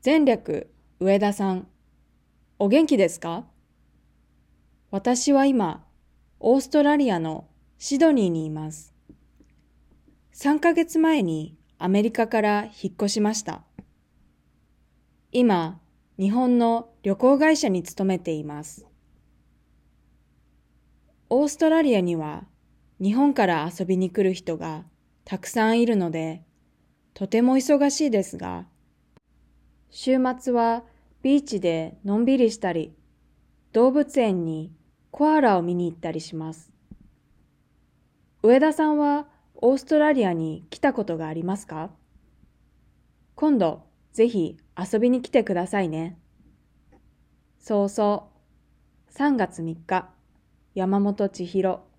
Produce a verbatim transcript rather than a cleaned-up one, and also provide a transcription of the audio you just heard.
前略、上田さん、お元気ですか？私は今、オーストラリアのシドニーにいます。さんかげつまえにアメリカから引っ越しました。今、日本の旅行会社に勤めています。オーストラリアには日本から遊びに来る人がたくさんいるので、とても忙しいですが、週末はビーチでのんびりしたり、動物園にコアラを見に行ったりします。上田さんはオーストラリアに来たことがありますか？今度ぜひ遊びに来てくださいね。そうそう。さんがつみっか、山本千尋。